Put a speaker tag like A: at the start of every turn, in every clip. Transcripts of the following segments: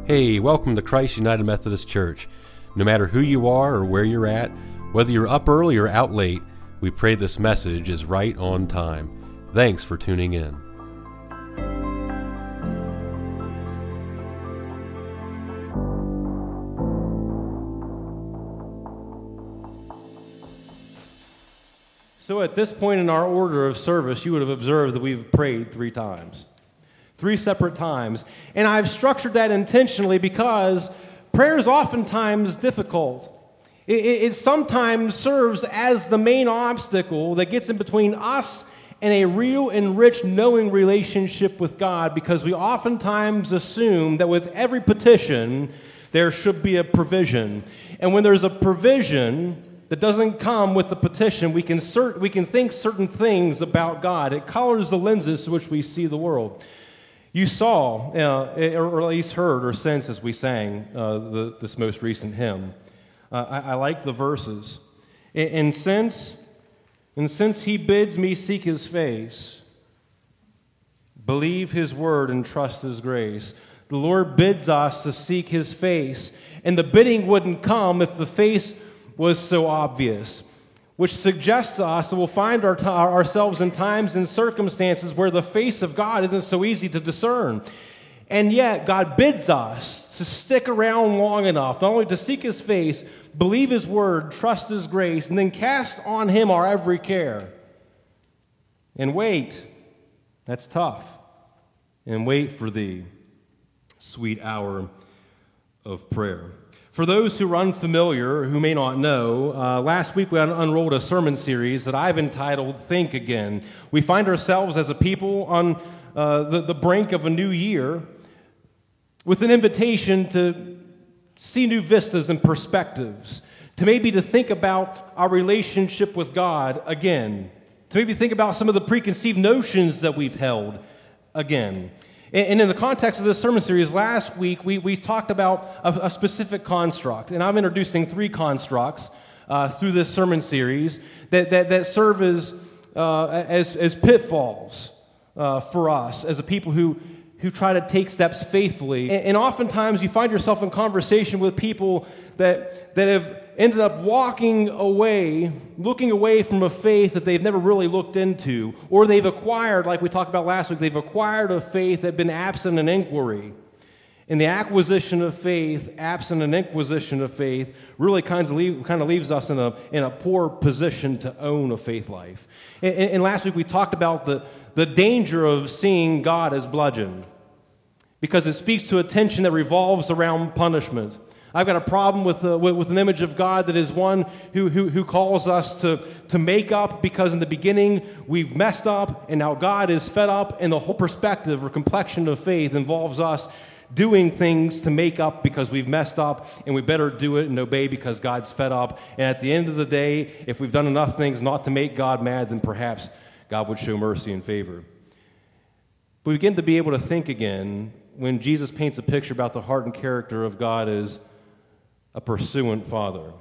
A: Hey, welcome to Christ United Methodist Church. No matter who you are or where you're at, whether you're up early or out late, we pray this message is right on time. Thanks for tuning in.
B: So at this point in our order of service, you would have observed that we've prayed 3 times. 3 separate times. And I've structured that intentionally because prayer is oftentimes difficult. It sometimes serves as the main obstacle that gets in between us and a real and rich knowing relationship with God, because we oftentimes assume that with every petition, there should be a provision. And when there's a provision that doesn't come with the petition, we can think certain things about God. It colors the lenses through which we see the world. You saw, or at least heard or sensed as we sang this most recent hymn. I like the verses. And since he bids me seek his face, believe his word and trust his grace. The Lord bids us to seek his face, and the bidding wouldn't come if the face was so obvious, which suggests to us that we'll find ourselves in times and circumstances where the face of God isn't so easy to discern. And yet, God bids us to stick around long enough, not only to seek his face, believe his word, trust his grace, and then cast on him our every care. And wait. That's tough. And wait for the sweet hour of prayer. For those who are unfamiliar, who may not know, last week we unrolled a sermon series that I've entitled Think Again. We find ourselves as a people on the brink of a new year with an invitation to see new vistas and perspectives, to maybe to think about our relationship with God again, to maybe think about some of the preconceived notions that we've held again. And in the context of this sermon series, last week we talked about a specific construct, and I'm introducing 3 constructs through this sermon series that serve as pitfalls for us as a people who try to take steps faithfully. And oftentimes you find yourself in conversation with people that have ended up walking away, looking away from a faith that they've never really looked into, or they've acquired, like we talked about last week, they've acquired a faith that had been absent in inquiry. And the acquisition of faith, absent an inquisition of faith, really kind of leaves us in a poor position to own a faith life. And last week we talked about the danger of seeing God as bludgeon, because it speaks to a tension that revolves around punishment. I've got a problem with an image of God that is one who calls us to make up, because in the beginning we've messed up and now God is fed up, and the whole perspective or complexion of faith involves us doing things to make up because we've messed up, and we better do it and obey because God's fed up. And at the end of the day, if we've done enough things not to make God mad, then perhaps God would show mercy and favor. But we begin to be able to think again when Jesus paints a picture about the heart and character of God as a pursuant Father.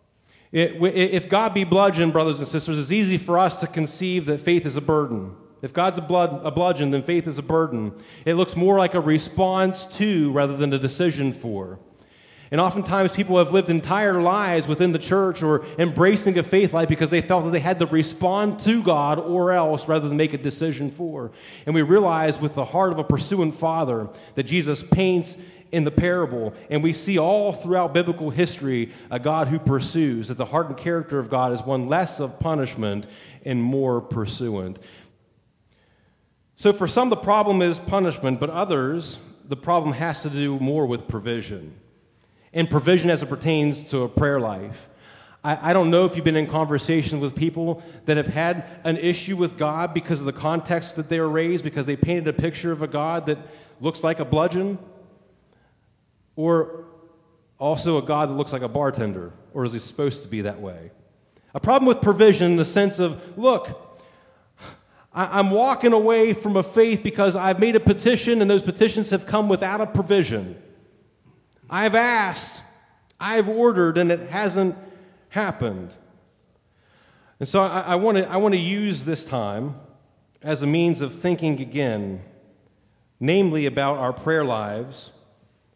B: If God be bludgeon, brothers and sisters, it's easy for us to conceive that faith is a burden. If God's a bludgeon, then faith is a burden. It looks more like a response to rather than a decision for. And oftentimes people have lived entire lives within the church or embracing a faith life because they felt that they had to respond to God or else rather than make a decision for. And we realize with the heart of a pursuant Father that Jesus paints in the parable, and we see all throughout biblical history a God who pursues, that the heart and character of God is one less of punishment and more pursuant. So for some the problem is punishment, but others the problem has to do more with provision. And provision as it pertains to a prayer life. I don't know if you've been in conversation with people that have had an issue with God because of the context that they were raised, because they painted a picture of a God that looks like a bludgeon, or also a God that looks like a bartender, or is he supposed to be that way? A problem with provision in the sense of, look, I'm walking away from a faith because I've made a petition and those petitions have come without a provision. I've asked, I've ordered, and it hasn't happened. And so I want to use this time as a means of thinking again, namely about our prayer lives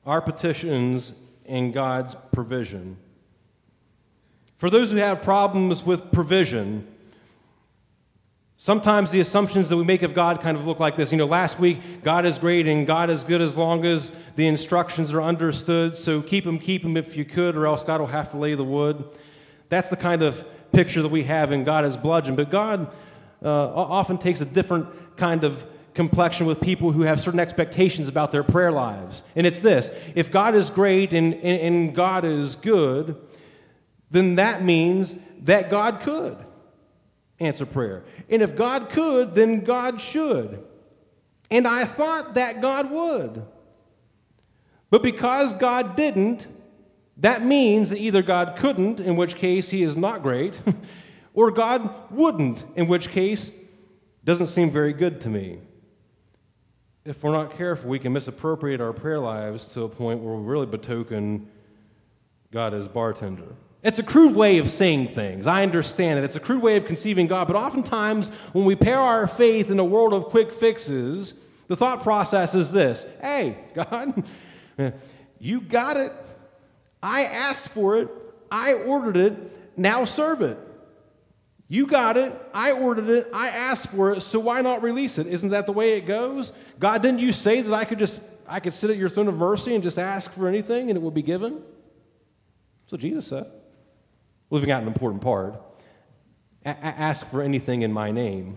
B: our petitions and God's provision. For those who have problems with provision, sometimes the assumptions that we make of God kind of look like this. Last week, God is great and God is good as long as the instructions are understood, so keep him if you could, or else God will have to lay the wood. That's the kind of picture that we have in God as bludgeon. But God often takes a different kind of complexion with people who have certain expectations about their prayer lives. And it's this: if God is great and God is good, then that means that God could answer prayer. And if God could, then God should. And I thought that God would. But because God didn't, that means that either God couldn't, in which case he is not great, or God wouldn't, in which case doesn't seem very good to me. If we're not careful, we can misappropriate our prayer lives to a point where we really betoken God as bartender. It's a crude way of saying things. I understand it. It's a crude way of conceiving God. But oftentimes, when we pair our faith in a world of quick fixes, the thought process is this: hey, God, you got it. I asked for it. I ordered it. Now serve it. You got it. I ordered it. I asked for it. So why not release it? Isn't that the way it goes? God, didn't you say that I could sit at your throne of mercy and just ask for anything and it will be given? That's what Jesus said. Leaving out an important part. Ask for anything in my name,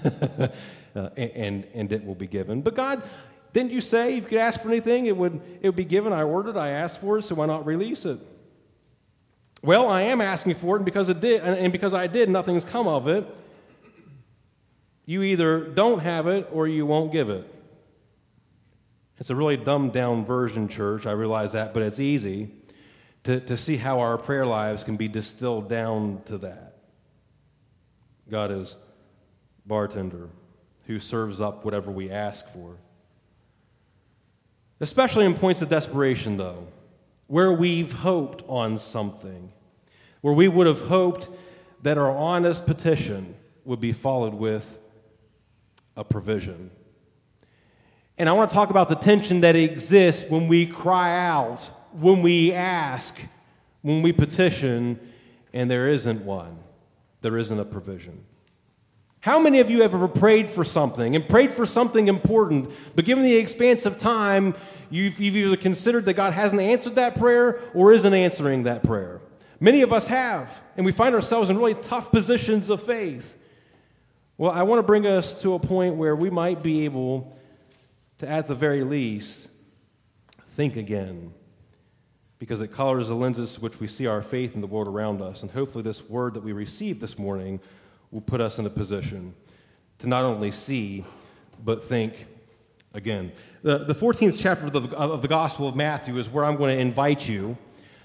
B: and it will be given. But God, didn't you say if you could ask for anything, it would be given? I ordered, I asked for it, so why not release it? Well, I am asking for it, and because I did, nothing's come of it. You either don't have it or you won't give it. It's a really dumbed-down version, church. I realize that, but it's easy to see how our prayer lives can be distilled down to that. God is bartender who serves up whatever we ask for. Especially in points of desperation, though, where we've hoped on something, where we would have hoped that our honest petition would be followed with a provision. And I want to talk about the tension that exists when we cry out, when we ask, when we petition, and there isn't one. There isn't a provision. How many of you have ever prayed for something and prayed for something important, but given the expanse of time, you've either considered that God hasn't answered that prayer or isn't answering that prayer? Many of us have, and we find ourselves in really tough positions of faith. Well, I want to bring us to a point where we might be able to, at the very least, think again, because it colors the lenses to which we see our faith in the world around us. And hopefully this word that we received this morning will put us in a position to not only see, but think again. The 14th chapter of the Gospel of Matthew is where I'm going to invite you.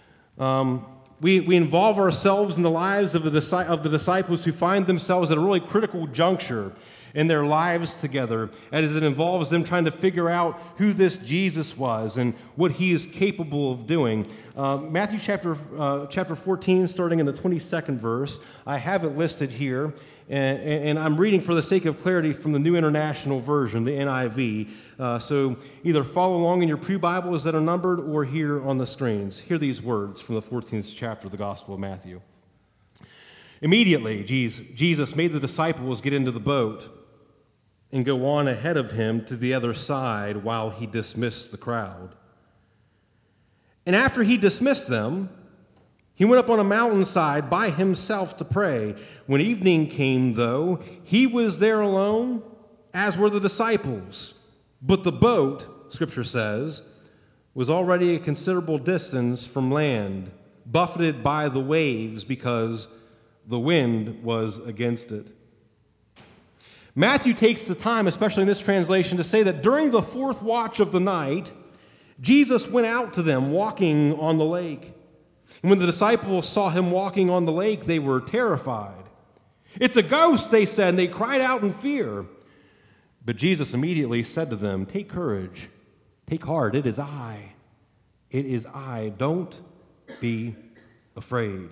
B: We involve ourselves in the lives of the disciples who find themselves at a really critical juncture in their lives together, as it involves them trying to figure out who this Jesus was and what he is capable of doing. Matthew chapter 14, starting in the 22nd verse, I have it listed here, and I'm reading for the sake of clarity from the New International Version, the NIV. So either follow along in your pew Bibles that are numbered or here on the screens. Hear these words from the 14th chapter of the Gospel of Matthew. Immediately, Jesus made the disciples get into the boat and go on ahead of him to the other side while he dismissed the crowd. And after he dismissed them, he went up on a mountainside by himself to pray. When evening came, though, he was there alone, as were the disciples. But the boat, Scripture says, was already a considerable distance from land, buffeted by the waves because the wind was against it. Matthew takes the time, especially in this translation, to say that during the fourth watch of the night, Jesus went out to them walking on the lake. And when the disciples saw him walking on the lake, they were terrified. "It's a ghost," they said, and they cried out in fear. But Jesus immediately said to them, "Take courage, take heart, it is I. It is I. Don't be afraid."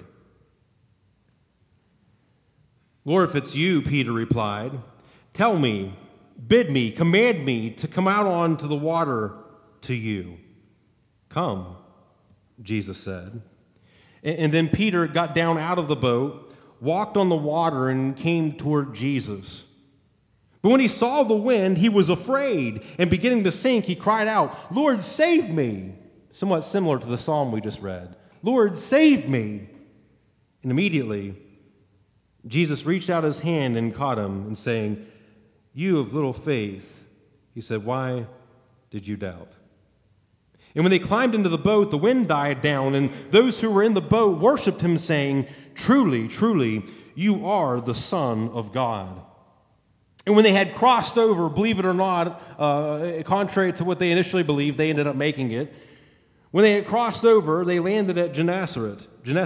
B: "Lord, if it's you," Peter replied, "tell me, bid me, command me to come out onto the water to you." "Come," Jesus said. And then Peter got down out of the boat, walked on the water, and came toward Jesus. But when he saw the wind, he was afraid, and beginning to sink, he cried out, "Lord, save me!" Somewhat similar to the psalm we just read. "Lord, save me!" And immediately, Jesus reached out his hand and caught him, and saying, "You of little faith," he said, "why did you doubt?" And when they climbed into the boat, the wind died down, and those who were in the boat worshipped him, saying, "Truly, truly, you are the Son of God." And when they had crossed over, believe it or not, contrary to what they initially believed, they ended up making it. When they had crossed over, they landed at Gennesaret.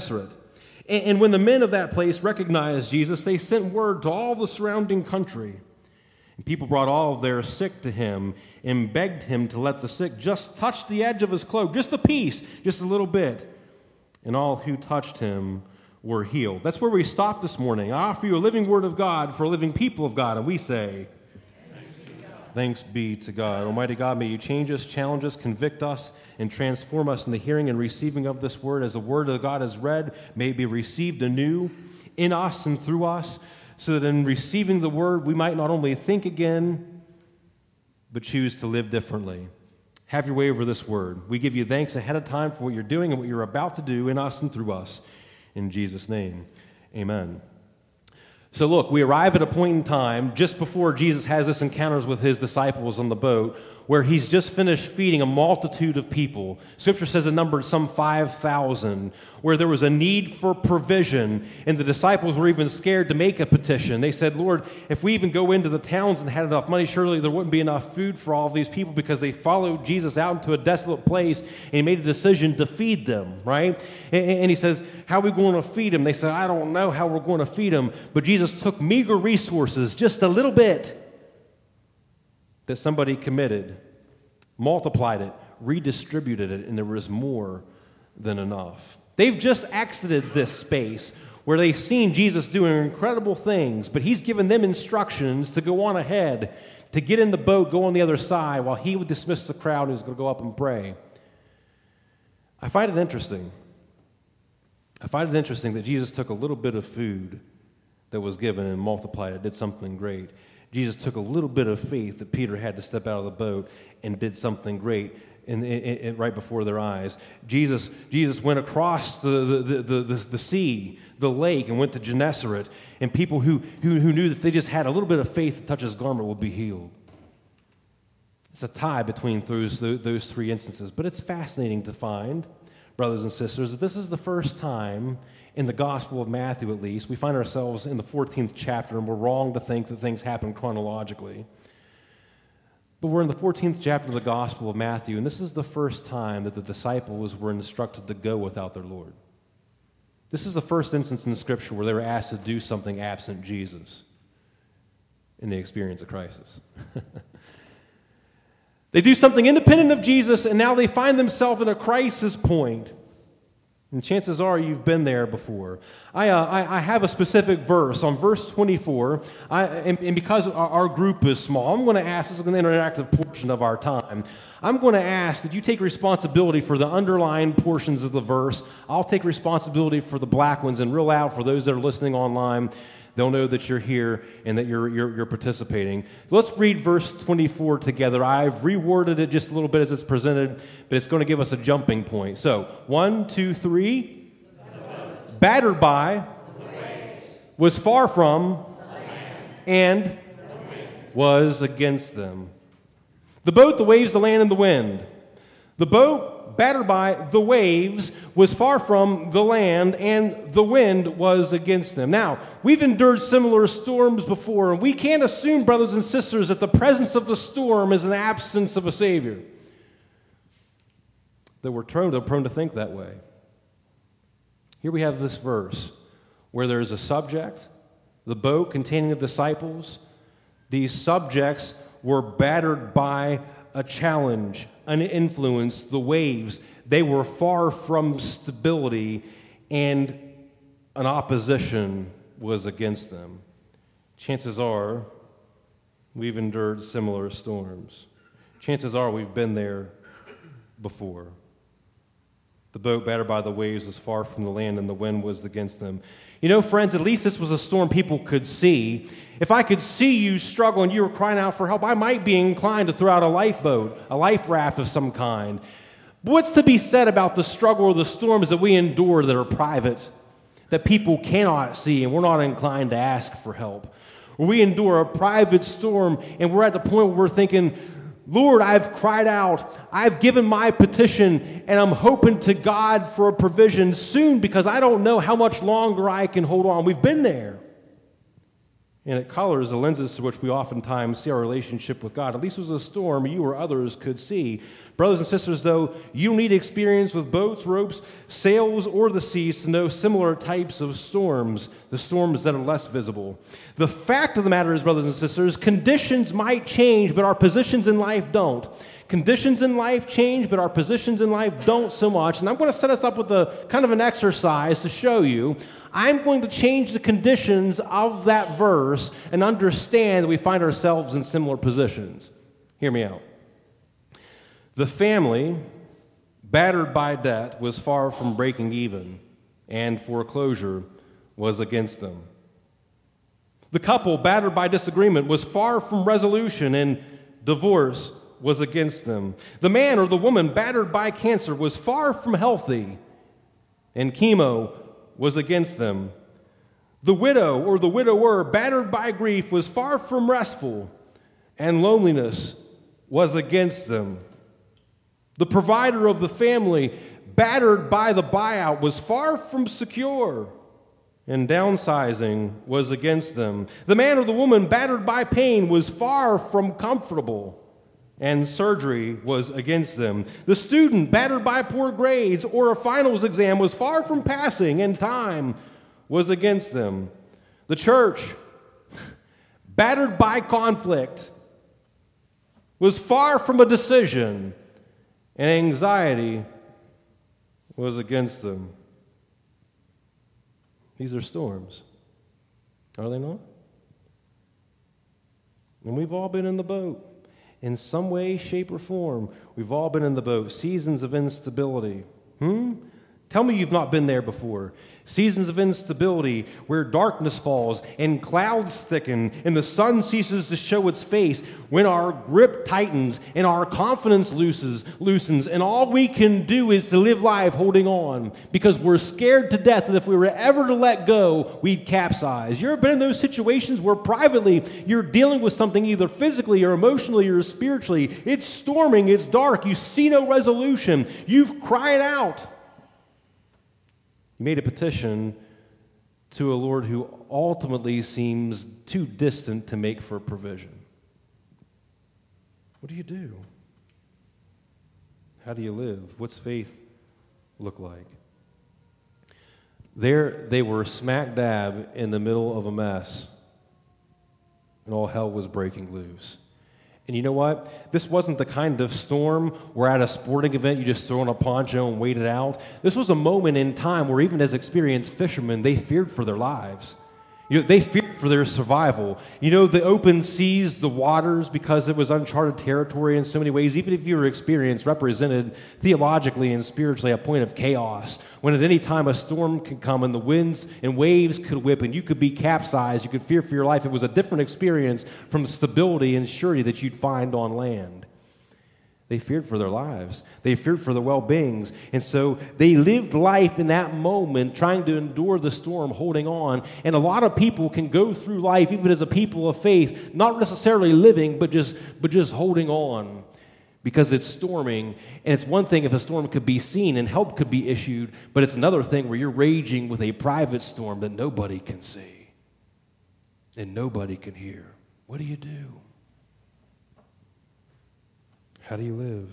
B: And when the men of that place recognized Jesus, they sent word to all the surrounding country. And people brought all of their sick to him and begged him to let the sick just touch the edge of his cloak, just a piece, just a little bit. And all who touched him were healed. That's where we stopped this morning. I offer you a living word of God for a living people of God. And we say, thanks be to God. Almighty God, may you change us, challenge us, convict us, and transform us in the hearing and receiving of this word. As the word of God is read, may it be received anew in us and through us, so that in receiving the word, we might not only think again, but choose to live differently. Have your way over this word. We give you thanks ahead of time for what you're doing and what you're about to do in us and through us. In Jesus' name, amen. So look, we arrive at a point in time just before Jesus has this encounters with his disciples on the boat, where he's just finished feeding a multitude of people. Scripture says it numbered some 5,000, where there was a need for provision, and the disciples were even scared to make a petition. They said, "Lord, if we even go into the towns and had enough money, surely there wouldn't be enough food for all of these people," because they followed Jesus out into a desolate place, and he made a decision to feed them, right? And he says, "How are we going to feed them?" They said, "I don't know how we're going to feed them." But Jesus took meager resources, just a little bit, that somebody committed, multiplied it, redistributed it, and there was more than enough. They've just exited this space where they've seen Jesus doing incredible things, but he's given them instructions to go on ahead, to get in the boat, go on the other side, while he would dismiss the crowd who's going to go up and pray. I find it interesting that Jesus took a little bit of food that was given and multiplied it, did something great. Jesus took a little bit of faith that Peter had to step out of the boat and did something great right before their eyes. Jesus went across the sea, the lake, and went to Gennesaret, and people who knew that they just had a little bit of faith to touch his garment would be healed. It's a tie between those three instances, but it's fascinating to find, brothers and sisters, that this is the first time in the Gospel of Matthew, at least, we find ourselves in the 14th chapter, and we're wrong to think that things happen chronologically. But we're in the 14th chapter of the Gospel of Matthew, and this is the first time that the disciples were instructed to go without their Lord. This is the first instance in the Scripture where they were asked to do something absent Jesus, and they experience a crisis. They do something independent of Jesus, and now they find themselves in a crisis point. And chances are you've been there before. I have a specific verse. On verse 24, and because our group is small, I'm going to ask, this is an interactive portion of our time, I'm going to ask that you take responsibility for the underlined portions of the verse. I'll take responsibility for the black ones, and real loud for those that are listening online, they'll know that you're here and that you're participating. So let's read verse 24 together. I've reworded it just a little bit as it's presented, but it's going to give us a jumping point. So, 1, 2, 3. Battered by, was far from, and was against them. The boat, the waves, the land, and the wind. The boat, battered by the waves, was far from the land, and the wind was against them. Now, we've endured similar storms before, and we can't assume, brothers and sisters, that the presence of the storm is an absence of a Savior. That we're prone to think that way. Here we have this verse where there is a subject, the boat containing the disciples. These subjects were battered by a challenge, an influence, the waves. They were far from stability, and an opposition was against them. Chances are we've endured similar storms. Chances are we've been there before. The boat, battered by the waves, was far from the land, and the wind was against them. You know, friends, at least this was a storm people could see. If I could see you struggle and you were crying out for help, I might be inclined to throw out a lifeboat, a life raft of some kind. But what's to be said about the struggle or the storms that we endure that are private, that people cannot see, and we're not inclined to ask for help? Or we endure a private storm, and we're at the point where we're thinking, Lord, I've cried out, I've given my petition, and I'm hoping to God for a provision soon because I don't know how much longer I can hold on. We've been there. And it colors the lenses through which we oftentimes see our relationship with God. At least it was a storm you or others could see. Brothers and sisters, though, you need experience with boats, ropes, sails, or the seas to know similar types of storms, the storms that are less visible. The fact of the matter is, brothers and sisters, conditions might change, but our positions in life don't. Conditions in life change, but our positions in life don't so much. And I'm going to set us up with a kind of an exercise to show you. I'm going to change the conditions of that verse and understand that we find ourselves in similar positions. Hear me out. The family, battered by debt, was far from breaking even, and foreclosure was against them. The couple, battered by disagreement, was far from resolution, and divorce was against them. The man or the woman, battered by cancer, was far from healthy, and chemo was against them. The widow or the widower, battered by grief, was far from restful, and loneliness was against them. The provider of the family, battered by the buyout, was far from secure, and downsizing was against them. The man or the woman, battered by pain, was far from comfortable, and surgery was against them. The student, battered by poor grades or a finals exam, was far from passing, and time was against them. The church, battered by conflict, was far from a decision, and anxiety was against them. These are storms, are they not? And we've all been in the boat. In some way, shape, or form, we've all been in the boat. Seasons of instability. Tell me you've not been there before. Seasons of instability where darkness falls and clouds thicken and the sun ceases to show its face, when our grip tightens and our confidence loosens, and all we can do is to live life holding on because we're scared to death that if we were ever to let go, we'd capsize. You ever been in those situations where privately you're dealing with something either physically or emotionally or spiritually? It's storming, it's dark, you see no resolution, you've cried out. You made a petition to a Lord who ultimately seems too distant to make for provision. What do you do? How do you live? What's faith look like? There they were smack dab in the middle of a mess, and all hell was breaking loose. And you know what? This wasn't the kind of storm where at a sporting event you just throw on a poncho and wait it out. This was a moment in time where even as experienced fishermen, they feared for their lives. They feared for their survival. The open seas, the waters, because it was uncharted territory in so many ways, even if you were experienced, represented theologically and spiritually a point of chaos, when at any time a storm could come and the winds and waves could whip and you could be capsized, you could fear for your life. It was a different experience from the stability and surety that you'd find on land. They feared for their lives. They feared for their well-beings. And so they lived life in that moment, trying to endure the storm, holding on. And a lot of people can go through life, even as a people of faith, not necessarily living, but just holding on because it's storming. And it's one thing if a storm could be seen and help could be issued, but it's another thing where you're raging with a private storm that nobody can see and nobody can hear. What do you do? How do you live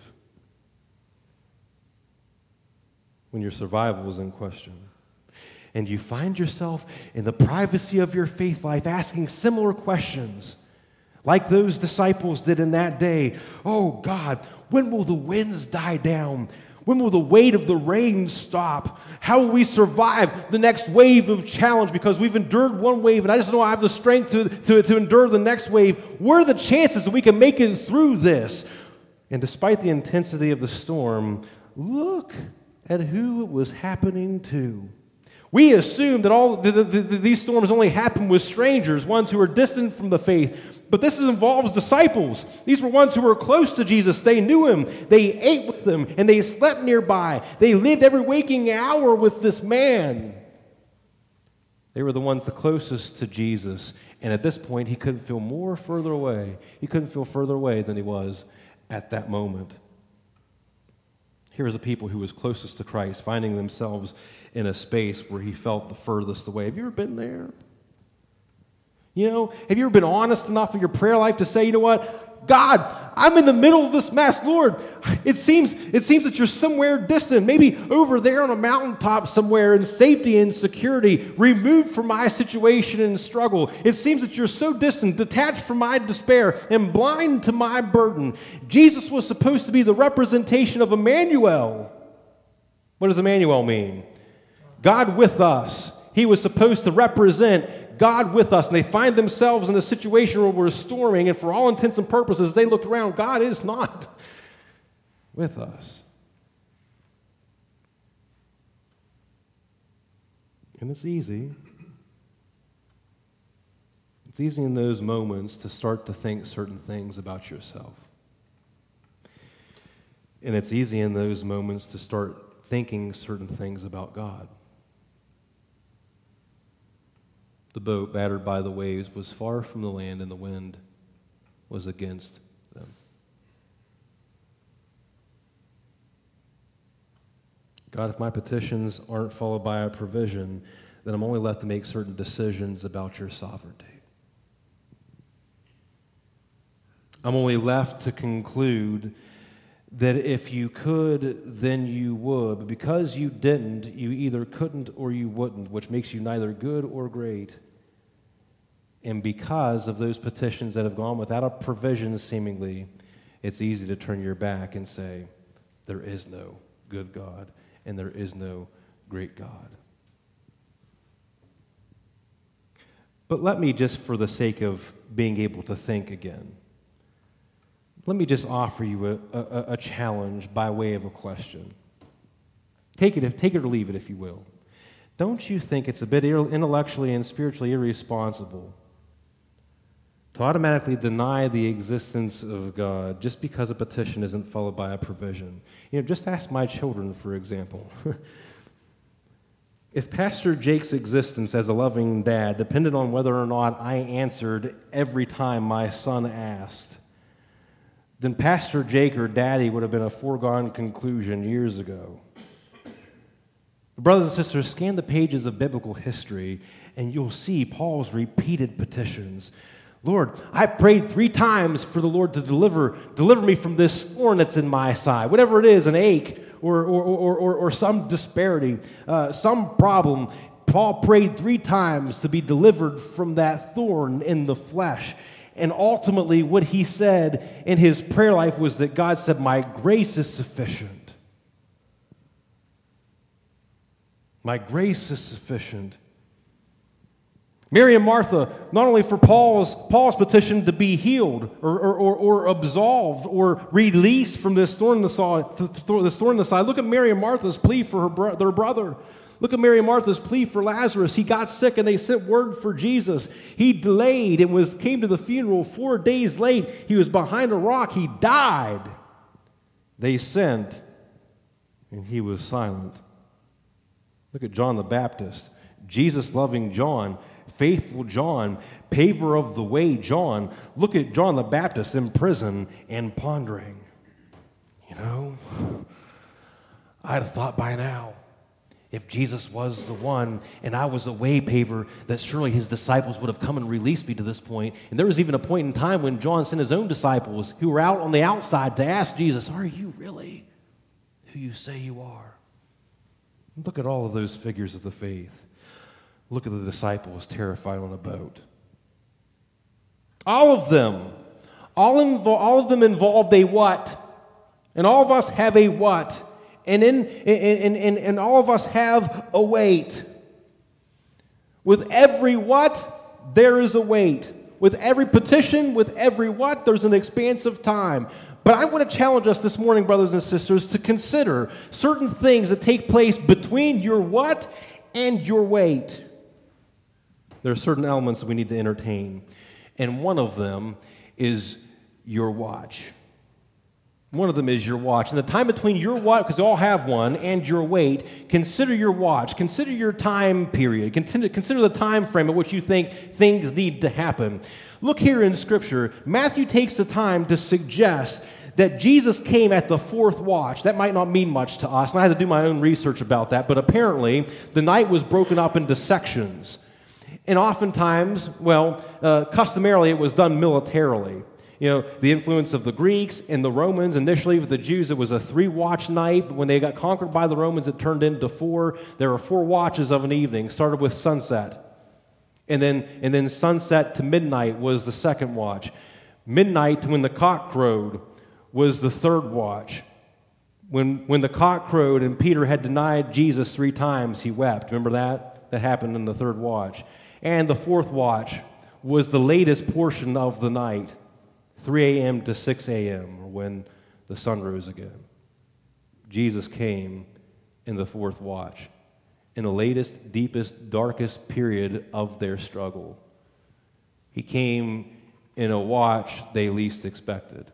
B: when your survival is in question? And you find yourself in the privacy of your faith life asking similar questions like those disciples did in that day. Oh God, when will the winds die down? When will the weight of the rain stop? How will we survive the next wave of challenge? Because we've endured one wave and I just know I have the strength to endure the next wave. What are the chances that we can make it through this? And despite the intensity of the storm, look at who it was happening to. We assume that all these storms only happen with strangers, ones who are distant from the faith. But this involves disciples. These were ones who were close to Jesus. They knew him. They ate with him, and they slept nearby. They lived every waking hour with this man. They were the ones the closest to Jesus. And at this point, he couldn't feel more further away. He couldn't feel further away than he was at that moment. Here is a people who was closest to Christ, finding themselves in a space where he felt the furthest away. Have you ever been there? You know, have you ever been honest enough in your prayer life to say, you know what? God, I'm in the middle of this mess. Lord, it seems that you're somewhere distant, maybe over there on a mountaintop somewhere in safety and security, removed from my situation and struggle. It seems that you're so distant, detached from my despair, and blind to my burden. Jesus was supposed to be the representation of Emmanuel. What does Emmanuel mean? God with us. He was supposed to represent God with us, and they find themselves in a situation where we're storming, and for all intents and purposes, they looked around. God is not with us. And it's easy. It's easy in those moments to start to think certain things about yourself. And it's easy in those moments to start thinking certain things about God. The boat, battered by the waves, was far from the land, and the wind was against them. God, if my petitions aren't followed by a provision, then I'm only left to make certain decisions about your sovereignty. I'm only left to conclude that if you could, then you would. But because you didn't, you either couldn't or you wouldn't, which makes you neither good or great. And because of those petitions that have gone without a provision, seemingly, it's easy to turn your back and say, there is no good God, and there is no great God. But let me, just for the sake of being able to think again, let me just offer you a challenge by way of a question. Take it or leave it, if you will. Don't you think it's a bit intellectually and spiritually irresponsible to automatically deny the existence of God just because a petition isn't followed by a provision? You know, just ask my children, for example. If Pastor Jake's existence as a loving dad depended on whether or not I answered every time my son asked, then Pastor Jake or Daddy would have been a foregone conclusion years ago. Brothers and sisters, scan the pages of biblical history, and you'll see Paul's repeated petitions. Lord, I prayed 3 times for the Lord to deliver me from this thorn that's in my side. Whatever it is, an ache or some disparity, some problem. Paul prayed 3 times to be delivered from that thorn in the flesh. And ultimately, what he said in his prayer life was that God said, my grace is sufficient. My grace is sufficient. Mary and Martha, not only for Paul's petition to be healed or absolved or released from this thorn in the side. Look at Mary and Martha's plea for their brother. Look at Mary and Martha's plea for Lazarus. He got sick and they sent word for Jesus. He delayed and came to the funeral 4 days late. He was behind a rock. He died. They sent and he was silent. Look at John the Baptist. Jesus-loving John, faithful John, paver of the way John. Look at John the Baptist in prison and pondering. You know, I'd have thought by now, if Jesus was the one and I was a way paver, that surely his disciples would have come and released me to this point. And there was even a point in time when John sent his own disciples who were out on the outside to ask Jesus, are you really who you say you are? Look at all of those figures of the faith. Look at the disciples terrified on a boat. All of them involved a what? And all of us have a what? And all of us have a weight. With every what, there is a weight. With every petition, with every what, there's an expanse of time. But I want to challenge us this morning, brothers and sisters, to consider certain things that take place between your what and your wait. There are certain elements that we need to entertain, and one of them is your watch. One of them is your watch. And the time between your watch, because you all have one, and your wait, consider your watch. Consider your time period. Consider the time frame at which you think things need to happen. Look here in Scripture. Matthew takes the time to suggest that Jesus came at the fourth watch. That might not mean much to us, and I had to do my own research about that, but apparently the night was broken up into sections. And oftentimes, customarily it was done militarily. You know, the influence of the Greeks and the Romans. Initially, with the Jews, it was a 3-watch night. But when they got conquered by the Romans, it turned into 4. There were 4 watches of an evening. Started with sunset. And then sunset to midnight was the second watch. Midnight to when the cock crowed was the third watch. When the cock crowed and Peter had denied Jesus 3 times, he wept. Remember that? That happened in the third watch. And the fourth watch was the latest portion of the night. 3 a.m. to 6 a.m., when the sun rose again. Jesus came in the fourth watch, in the latest, deepest, darkest period of their struggle. He came in a watch they least expected.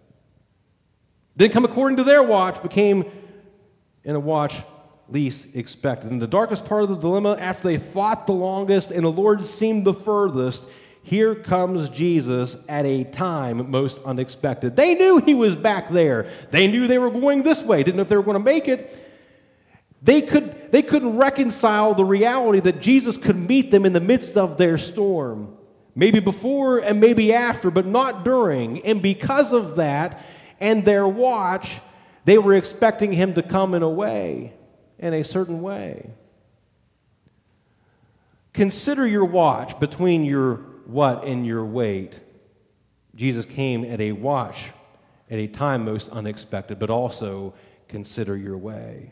B: Didn't come according to their watch, but came in a watch least expected. In the darkest part of the dilemma, after they fought the longest and the Lord seemed the furthest, here comes Jesus at a time most unexpected. They knew he was back there. They knew they were going this way. Didn't know if they were going to make it. They couldn't reconcile the reality that Jesus could meet them in the midst of their storm. Maybe before and maybe after, but not during. And because of that and their watch, they were expecting him to come in a certain way. Consider your watch between your what and your wait. Jesus came at a watch, at a time most unexpected, but also consider your way.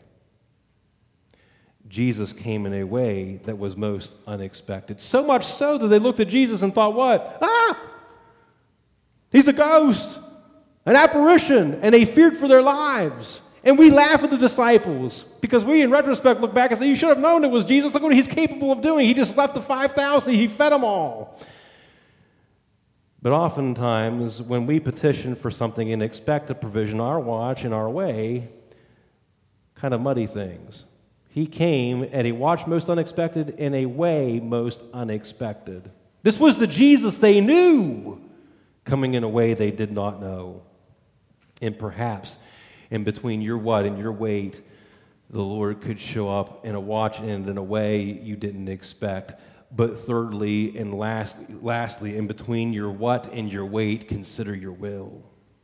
B: Jesus came in a way that was most unexpected. So much so that they looked at Jesus and thought, what? He's a ghost, an apparition, and they feared for their lives. And we laugh at the disciples because we, in retrospect, look back and say, you should have known it was Jesus. Look what he's capable of doing. He just left the 5,000. He fed them all. But oftentimes, when we petition for something and expect a provision, our watch and our way kind of muddy things. He came at a watch most unexpected, in a way most unexpected. This was the Jesus they knew, coming in a way they did not know. And perhaps in between your what and your wait, the Lord could show up in a watch and in a way you didn't expect. But thirdly and lastly, in between your what and your wait, consider your will.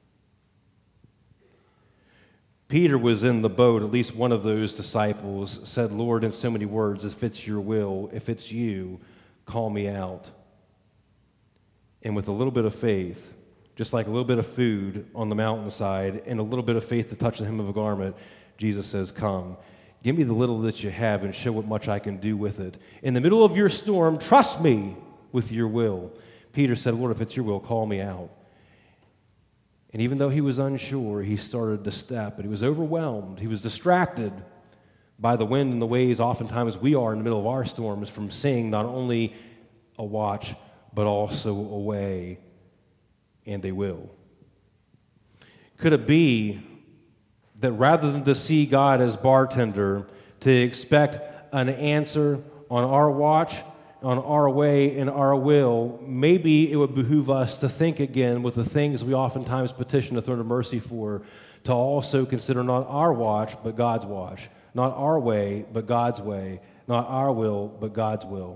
B: Peter was in the boat. At least one of those disciples said, Lord, in so many words, if it's your will, if it's you, call me out. And with a little bit of faith, just like a little bit of food on the mountainside and a little bit of faith to touch the hem of a garment, Jesus says, come. Give me the little that you have and show what much I can do with it. In the middle of your storm, trust me with your will. Peter said, Lord, if it's your will, call me out. And even though he was unsure, he started to step, but he was overwhelmed. He was distracted by the wind and the waves. Oftentimes we are in the middle of our storms from seeing not only a watch, but also a way and a will. Could it be that rather than to see God as bartender, to expect an answer on our watch, on our way, and our will, maybe it would behoove us to think again with the things we oftentimes petition the throne of mercy for, to also consider not our watch, but God's watch, not our way, but God's way, not our will, but God's will.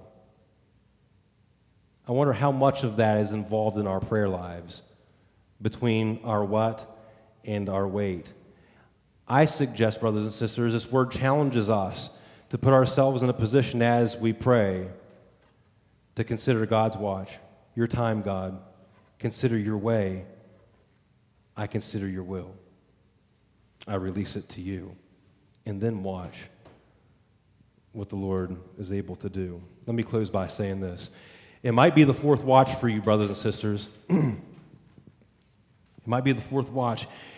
B: I wonder how much of that is involved in our prayer lives, between our what and our wait. I suggest, brothers and sisters, this word challenges us to put ourselves in a position as we pray to consider God's watch. Your time, God. Consider your way. I consider your will. I release it to you. And then watch what the Lord is able to do. Let me close by saying this. It might be the fourth watch for you, brothers and sisters. It might be the fourth watch.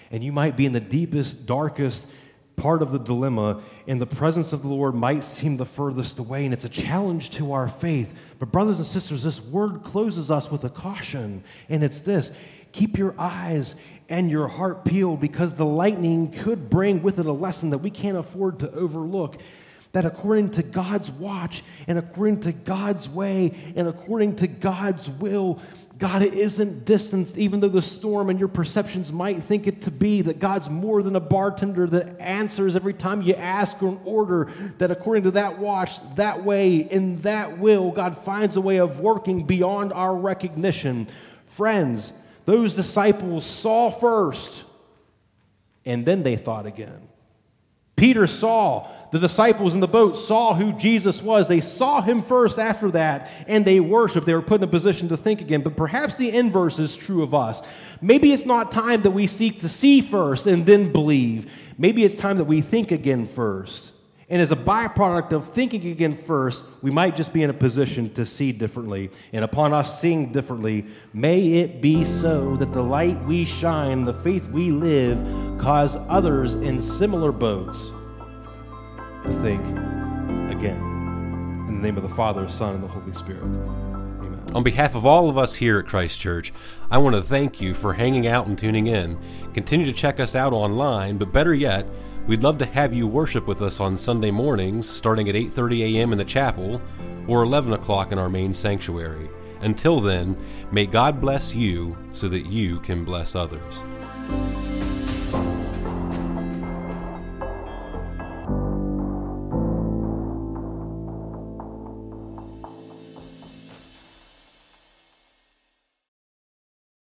B: And you might be in the deepest, darkest part of the dilemma, and the presence of the Lord might seem the furthest away, and it's a challenge to our faith. But brothers and sisters, this word closes us with a caution, and it's this: keep your eyes and your heart peeled, because the lightning could bring with it a lesson that we can't afford to overlook. That according to God's watch, and according to God's way, and according to God's will, God isn't distanced, even though the storm and your perceptions might think it to be. That God's more than a bartender that answers every time you ask or order. That according to that watch, that way, in that will, God finds a way of working beyond our recognition. Friends, those disciples saw first, and then they thought again. Peter saw, the disciples in the boat saw who Jesus was. They saw him first after that, and they worshiped. They were put in a position to think again. But perhaps the inverse is true of us. Maybe it's not time that we seek to see first and then believe. Maybe it's time that we think again first. And as a byproduct of thinking again first, we might just be in a position to see differently. And upon us seeing differently, may it be so that the light we shine, the faith we live, cause others in similar boats to think again. In the name of the Father, Son, and the Holy Spirit. Amen.
A: On behalf of all of us here at Christ Church, I want to thank you for hanging out and tuning in. Continue to check us out online, but better yet, we'd love to have you worship with us on Sunday mornings, starting at 8:30 a.m. in the chapel, or 11 o'clock in our main sanctuary. Until then, may God bless you so that you can bless others.